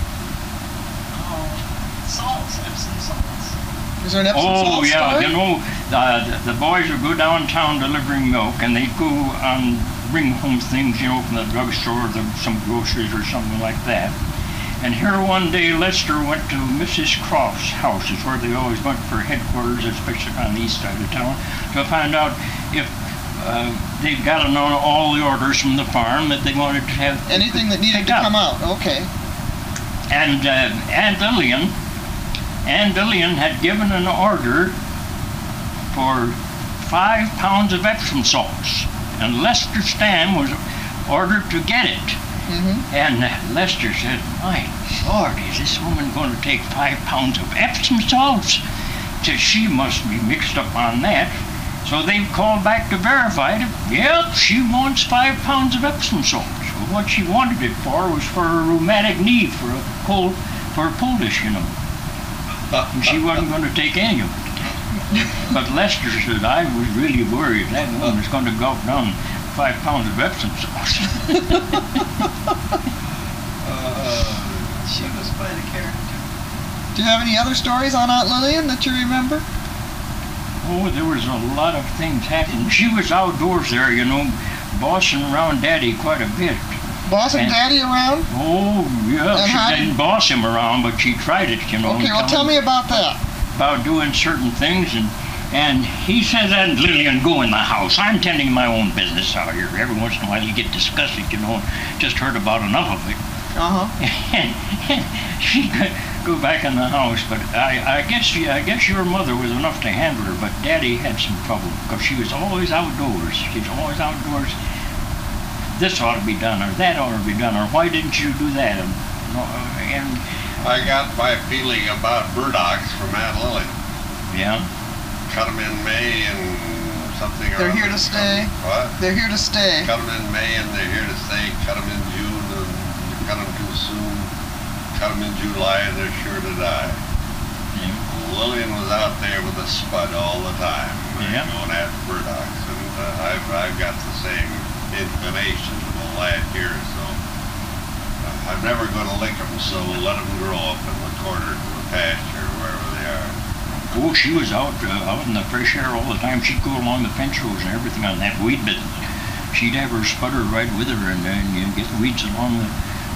salts, Epsom salts? Is there an Epsom Oh salt yeah, story? you know, the boys would go downtown delivering milk, and they'd go bring home things, you know, from the drugstore, or some groceries or something like that. And here one day, Lester went to Mrs. Croft's house, is where they always went for headquarters, especially on the east side of town, to find out if they'd gotten on all the orders from the farm that they wanted to have. Anything that needed picked to up. come out, okay. And Aunt Lillian had given an order for 5 pounds of Epsom salts, and Lester Stan was ordered to get it. Mm-hmm. And Lester said, my Lord, is this woman going to take 5 pounds of Epsom salts? Said she must be mixed up on that. So they called back to verify it. Yep, she wants 5 pounds of Epsom salts. Well, what she wanted it for was for a rheumatic knee, for a poultice, you know. And she wasn't going to take any of it. But Lester said, I was really worried that woman was going to gulp down 5 pounds of Epsom salts. She was quite a character. Do you have any other stories on Aunt Lillian that you remember? Oh, there was a lot of things happening. She was outdoors there, you know, bossing around Daddy quite a bit. Bossing And- Daddy around? Oh, yeah, And she how- didn't boss him around, but she tried it, you know. Okay, well tell me about that. About doing certain things, and he says, Aunt Lillian, go in the house. I'm tending my own business out here. Every once in a while you get disgusted, you know, just heard about enough of it. Uh-huh. And she could go back in the house, but I guess your mother was enough to handle her, but Daddy had some trouble because she was always outdoors. She's always outdoors. This ought to be done, or that ought to be done, or why didn't you do that? And I got my feeling about burdocks from Aunt Lily. yeah, Cut them in May and something. They're or here other. to stay. What? They're here to stay. Cut them in May and they're here to stay. Cut them in June and you cut them too soon. Cut them in July and they're sure to die. yeah. Lillian was out there with a spud all the time, Yeah. going after burdocks, and I've got the same inclination to the lad here, so I'm never going to lick them, so let them grow up in the corner to the pasture, wherever they are. Oh, she was out in the fresh air all the time. She'd go along the fence rows and everything on that weed business. She'd have her spudder right with her, and then you get weeds along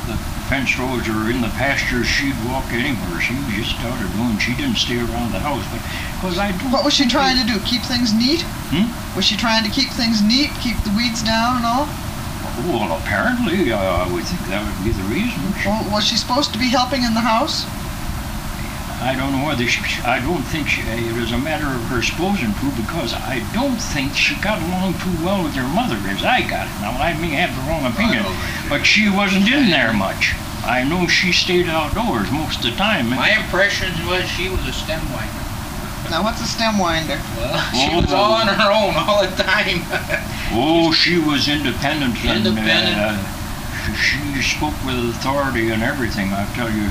the fence rows or in the pastures, she'd walk anywhere. She was just out of doing. She didn't stay around the house, but because I don't. What was she trying to do? Keep things neat? Was she trying to keep things neat, keep the weeds down and all? Well, apparently, I would think that would be the reason. Well, was she supposed to be helping in the house? I don't know whether I don't think it was a matter of her supposing to, because I don't think she got along too well with her mother as I got it. Now, I may have the wrong opinion, but she wasn't in there much. I know she stayed outdoors most of the time. My impression was she was a stem winder. Now, what's a stem winder? Well, she was all on her own all the time. Oh, she was independent. Independent. And, she spoke with authority and everything. I tell you,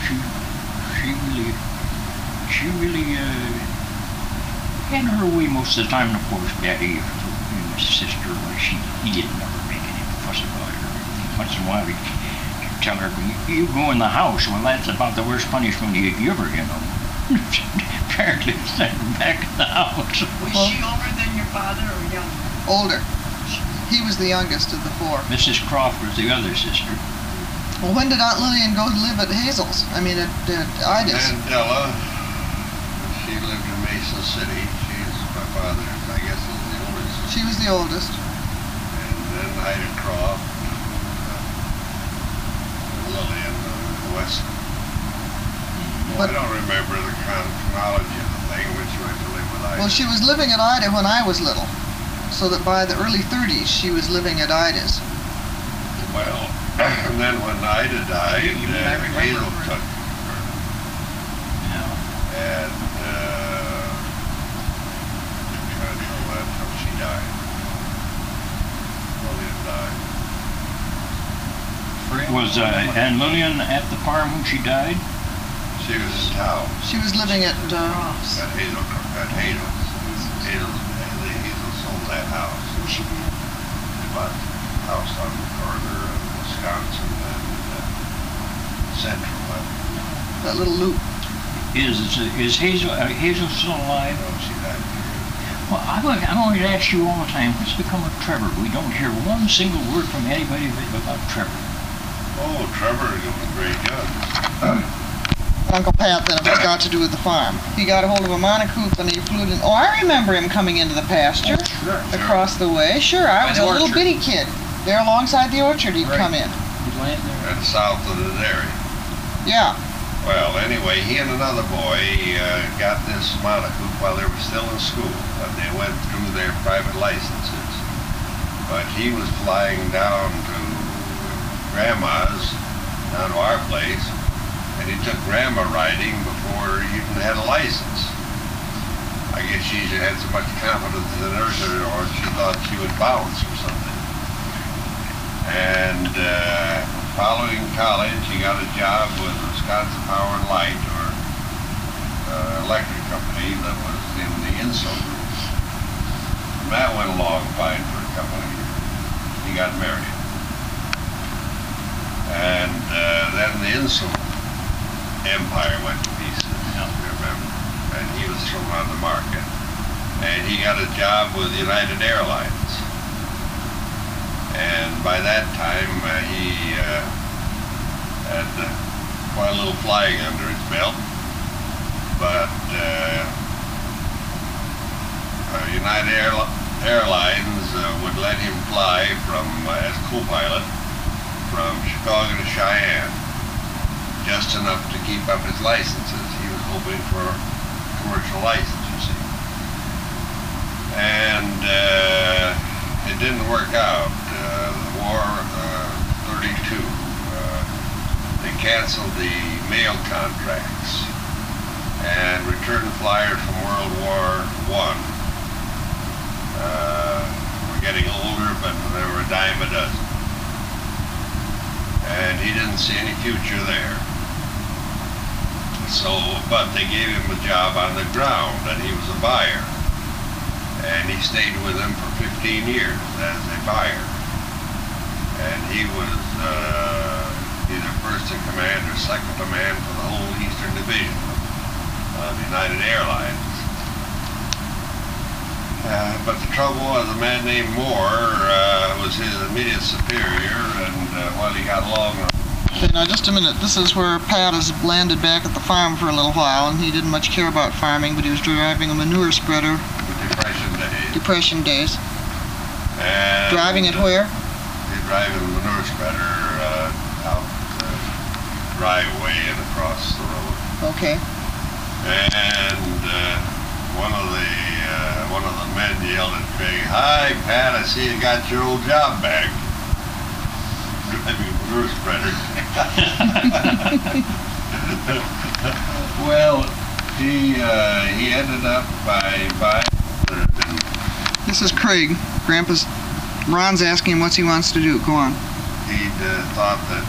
she really had her way most of the time. And of course, Daddy, my sister, he didn't ever make any fuss about her. Once in a while, he'd tell her, "You go in the house." Well, that's about the worst punishment you'd give her, you know. Apparently, sent her back in the house. Was she older than your father or younger? Older. He was the youngest of the four. Mrs. Croft was the other sister. Well, when did Aunt Lillian go to live at Hazel's? I mean, at Ida's? Mandela, she lived in Mesa City. She's my father, I guess, is the oldest. She was the oldest. And then Ida Croft, Lillian, West. Well, I don't remember the chronology of the thing when she went to live with Ida. Well, she was living at Ida when I was little. So that by the early 30s, she was living at Ida's. Well, and then when Ida died, Hazel took her. Yeah. And until she died. Lillian died. Was Aunt Lillian at the farm when she died? She was in town She was living at, at Hazel's. Hazel sold that house. She bought a house on the corner of Wisconsin and Central. that little loop. Is Hazel still alive? No, she died. Well, I'm going to ask you all the time, what's become of Trevor? We don't hear one single word from anybody about Trevor. Oh, Trevor is doing very good. Uncle Pat then it got to do with the farm. He got a hold of a monocoop and he flew in. Oh, I remember him coming into the pasture across the way. Sure, I was a little bitty kid. There alongside the orchard he'd come in. He'd land there. And south of the dairy. Yeah. Well, anyway, he and another boy got this monocoop while they were still in school, and they went through their private licenses. But he was flying down to Grandma's, down to our place, and he took Grandma riding before he even had a license. I guess she had so much confidence in her, or she thought she would bounce or something. And following college, he got a job with Wisconsin Power and Light, or electric company that was in the Insul group. And that went along fine for a couple of years. He got married. And then the Insul empire went to pieces, remember? And he was thrown on the market. And he got a job with United Airlines. And by that time, he had quite a little flying under his belt. But United Airlines would let him fly from as co-pilot from Chicago to Cheyenne, just enough to keep up his licenses. He was hoping for a commercial license, you see. And it didn't work out. The war, 32, they canceled the mail contracts, and return flyers from World War I were getting older, but there were a dime a dozen. And he didn't see any future there. So, but they gave him a job on the ground, and he was a buyer. And he stayed with them for 15 years as a buyer. And he was either first in command or second command for the whole Eastern Division of United Airlines. But the trouble was a man named Moore was his immediate superior, and while he got along Okay, now just a minute. This is where Pat has landed back at the farm for a little while, and he didn't much care about farming, but he was driving a manure spreader. Depression days. Depression days. And Driving it where? He's driving the manure spreader out the driveway and across the road. Okay. And one of the men yelled at Craig, "Hi, Pat! I see you got your old job back." Driving a manure spreader. Well, he ended up by. This is Craig. Grandpa's. Ron's asking him what he wants to do. Go on. He'd thought that.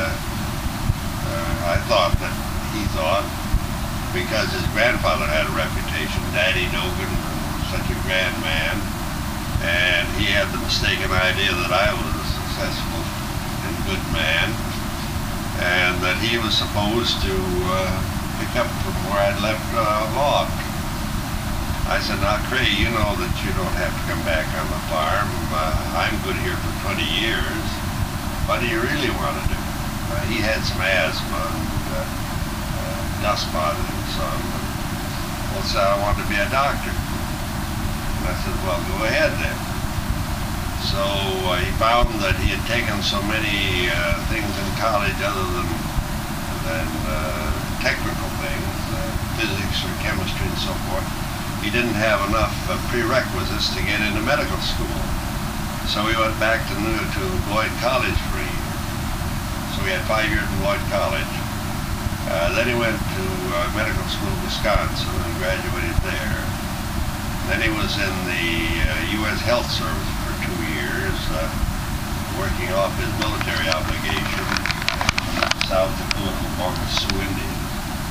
I thought that he thought, because his grandfather had a reputation, Daddy Dogan, such a grand man, and he had the mistaken idea that I was a successful and good man, and that he was supposed to pick up from where I'd left off. I said, "Now, Craig, you know that you don't have to come back on the farm. I'm good here for 20 years. What do you really want to do?" He had some asthma and dust bothering some. Well, so I wanted to be a doctor. And I said, "Well, go ahead then." So he found that he had taken so many things in college other than technical things, physics or chemistry and so forth. He didn't have enough prerequisites to get into medical school. So he went back to Lloyd College for a year. So he had 5 years in Lloyd College. Then he went to medical school in Wisconsin and graduated there. Then he was in the U.S. Health Service for 2 years, working off his military obligation in South Dakota, Walker Sioux Indians.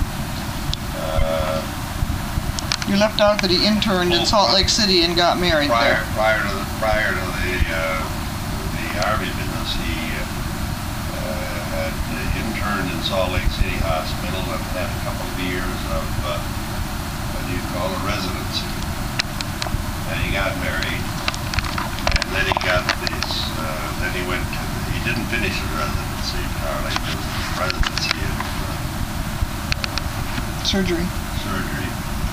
You left out that he interned in Salt Lake City and got married there. Prior to the Army business, he had interned in Salt Lake City Hospital and had a couple of years of what do you call a residency. And he got married, and then he got this. Then he went to. He didn't finish his residency, Carly. It was his residency in Surgery. surgery.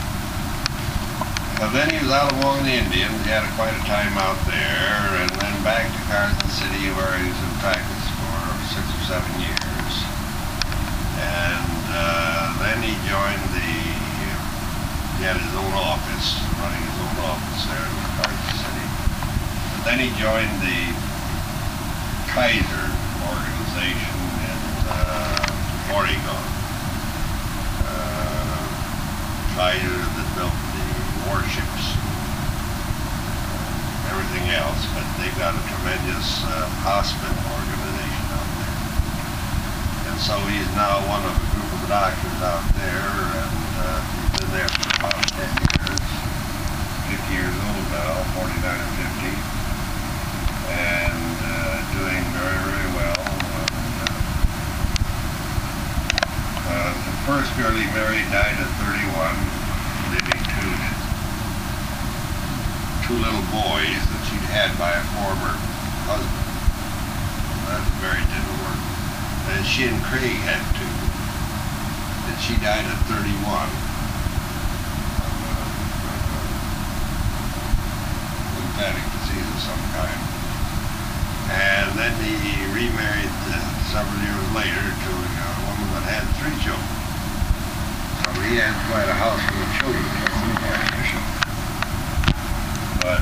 But then he was out among the Indians. He had quite a time out there, and then back to Carson City, where he was in practice for 6 or 7 years. And then he joined he had his own office, running his own office there in Carson City. But then he joined the Kaiser organization in Oregon. Kaiser that built the warships, everything else, but they've got a tremendous hospital organization out there. And so he's now one of a group of doctors out there, and he's been there for about 10 years, 50 years old now, 49 or 50, and doing very, very well. The first girl he married died at 31, leaving two little boys that she'd had by a former husband. That marriage didn't work. And she and Craig had two. And she died at 31. Lymphatic disease of some kind. And then he remarried several years later to a woman that had 3 children. So he had quite a house full of children. But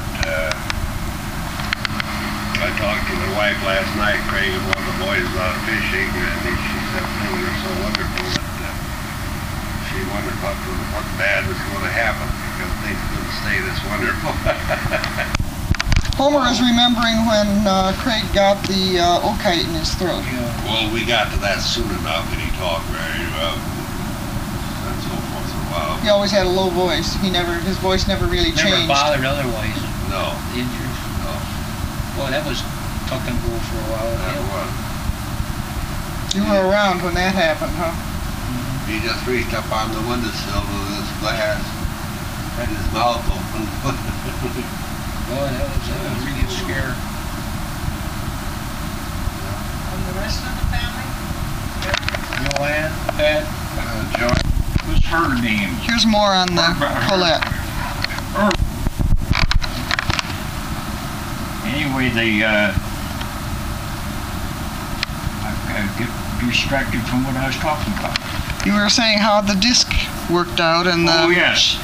I talked to my wife last night. Craig and one of the boys was out fishing, and she said things were so wonderful that she wondered what bad was going to happen, because things couldn't stay this wonderful. Homer is remembering when Craig got the oakite in his throat. Well, we got to that soon enough, and he talked very and so forth for a while. He always had a low voice. His voice never really changed. Never bothered otherwise. No. The injuries. No. Well, that was tuck and go for a while. That was. You were around when that happened, huh? He just reached up on the windowsill with this glass, had his mouth open. Boy, that was really a scare. And the rest of the family? Here's more on the Colette. Anyway, I get distracted from what I was talking about. You were saying how the disc worked out and the... Oh yes,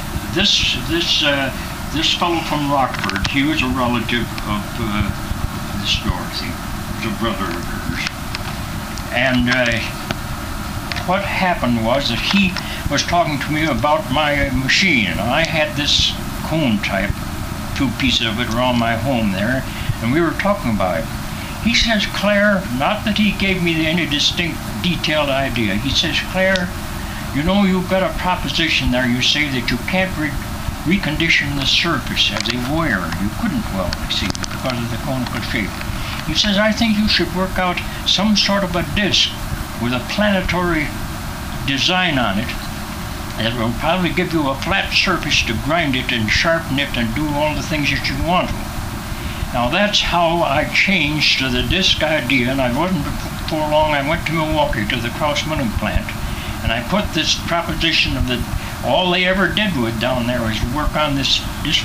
this fellow from Rockford, he was a relative of this Dorothy, the brother of hers. And what happened was that he was talking to me about my machine. And I had this cone type, 2 pieces of it around my home there, and we were talking about it. He says, Claire, not that he gave me any distinct, detailed idea. He says, Claire, you know, you've got a proposition there. You say that you can't recondition the surface as a wire. You couldn't, well, I see, because of the conical shape. He says, I think you should work out some sort of a disc with a planetary design on it that will probably give you a flat surface to grind it and sharpen it and do all the things that you want to. Now that's how I changed to the disc idea, and I wasn't before long. I went to Milwaukee to the Cross Milling plant, and I put this proposition of all they ever did with down there was work on this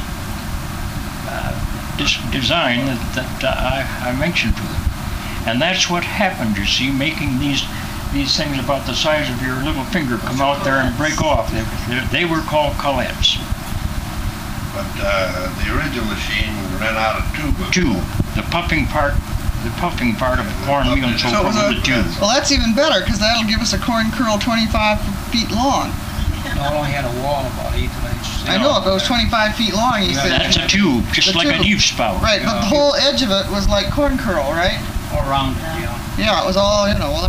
design that I mentioned to them. And that's what happened, you see, making these things about the size of your little finger come out there and break off. They were called Colettes. But the original machine ran out of tube. The puffing part of the cornmeal and so forth with the tube. Well, that's even better, because that'll give us a corn curl 25 feet long. No, it only had a wall about 1/8 inch. I know, if it was 25 feet long, he said. That's a tube, just like a leaf spout. Right, but the whole edge of it was like corn curl, right? All around it, yeah. Yeah, it was all, you know.